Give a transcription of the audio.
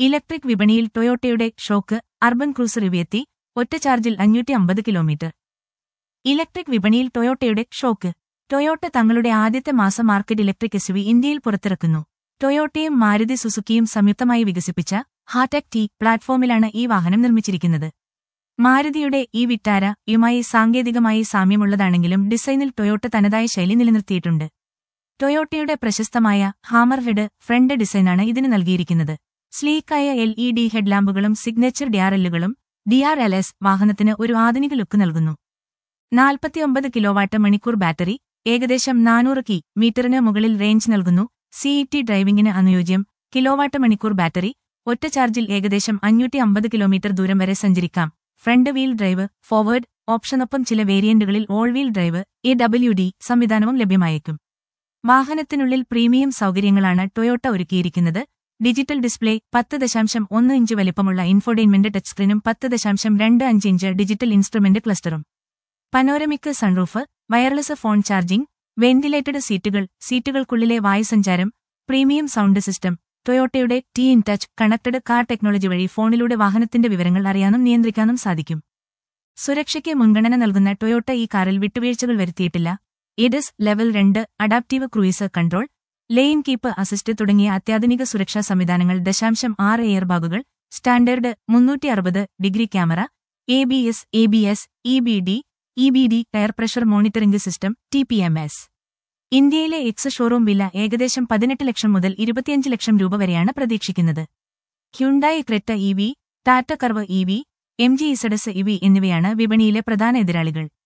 Electric വിപണിയിൽ ടൊയോട്ടയുടെ shock urban cruiser ഇവയെത്തി ഒറ്റ ചാർജിൽ 550 കിലോമീറ്റർ. ഇലക്ട്രിക് വിപണിയിൽ ടൊയോട്ടയുടെ ഷോക്ക്. ടൊയോട്ട തങ്ങളുടെ ആദ്യത്തെ മാസ മാർക്കറ്റ് ഇലക്ട്രിക് എസ്യുവി ഇന്ത്യയിൽ പുറത്തിറക്കുന്നു. ടൊയോട്ടയും മാരുതി സുസുക്കിയും സംയുക്തമായി വികസിപ്പിച്ച ഹാടെക് ടി പ്ലാറ്റ്ഫോമിലാണ് ഈ വാഹനം നിർമ്മിച്ചിരിക്കുന്നത്. മാരുതിയുടെ ഈ വിറ്റാര യുമായി സാങ്കേതികമായി സാമ്യമുള്ളതാണെങ്കിലും ഡിസൈനിൽ ടൊയോട്ട തനതായ ശൈലി നിലനിർത്തിയിട്ടുണ്ട്. ടൊയോട്ടയുടെ പ്രശസ്തമായ ഹാമർ ഹെഡ് ഫ്രണ്ട് ഡിസൈനാണ് ഇതിന് നൽകിയിരിക്കുന്നത്. സ്ലീക്കായ LED ഹെഡ്ലാമ്പുകളും സിഗ്നേച്ചർ DRLകളും DRLS വാഹനത്തിന് ഒരു ആധുനിക ലുക്ക് നൽകുന്നു. 49 കിലോവാട്ട് മണിക്കൂർ ബാറ്ററി, ഏകദേശം 400 കി.മീറ്ററിന് മുകളിൽ റേഞ്ച് നൽകുന്നു. CET ഡ്രൈവിംഗിന് അനുയോജ്യം. കിലോവാട്ട് മണിക്കൂർ ബാറ്ററി, ഒറ്റ ചാർജിൽ ഏകദേശം 550 കിലോമീറ്റർ ദൂരം വരെ സഞ്ചരിക്കാം. ഫ്രണ്ട് വീൽ ഡ്രൈവ്, ഫോർവേഡ് ഓപ്ഷനൊപ്പം ചില വേരിയന്റുകളിൽ ഓൾ വീൽ ഡ്രൈവ് AWD സംവിധാനവും ലഭ്യമായേക്കും. വാഹനത്തിനുള്ളിൽ പ്രീമിയം സൗകര്യങ്ങളാണ് ടൊയോട്ട ഒരുക്കിയിരിക്കുന്നത്. ഡിജിറ്റൽ ഡിസ്പ്ലേ, 10.1 ഇഞ്ച് വലിപ്പമുള്ള ഇൻഫോർടൈൻമെന്റ് ടച്ച് സ്ക്രീനും 10.25 ഇഞ്ച് ഡിജിറ്റൽ ഇൻസ്ട്രുമെന്റ് ക്ലസ്റ്ററും. Panoramic sunroof, wireless phone charging, ventilated സീറ്റുകൾക്കുള്ളിലെ വായുസഞ്ചാരം, പ്രീമിയം സൗണ്ട് സിസ്റ്റം. ടൊയോട്ടയുടെ T-in touch connected car technology വഴി ഫോണിലൂടെ വാഹനത്തിന്റെ വിവരങ്ങൾ അറിയാനും നിയന്ത്രിക്കാനും സാധിക്കും. സുരക്ഷയ്ക്ക് മുൻഗണന നൽകുന്ന ടൊയോട്ട ഈ കാറിൽ വിട്ടുവീഴ്ചകൾ വരുത്തിയിട്ടില്ല. ADAS level 2 adaptive cruise control, lane keep assist തുടങ്ങിയ അത്യാധുനിക സുരക്ഷാ സംവിധാനങ്ങൾ. 6 എയർബാഗുകൾ, standard 360 degree camera, ABS, EBD tyre pressure monitoring system TPMS. ഇന്ത്യയിലെ ഷോറൂം വില ഏകദേശം 18 ലക്ഷം മുതൽ 25 ലക്ഷം രൂപ വരെയാണ് പ്രതീക്ഷിക്കുന്നത്. Hyundai Creta EV, Tata Curvv EV, MG ZS EV എന്നിവയാണ് വിപണിയിലെ പ്രധാന എതിരാളികൾ.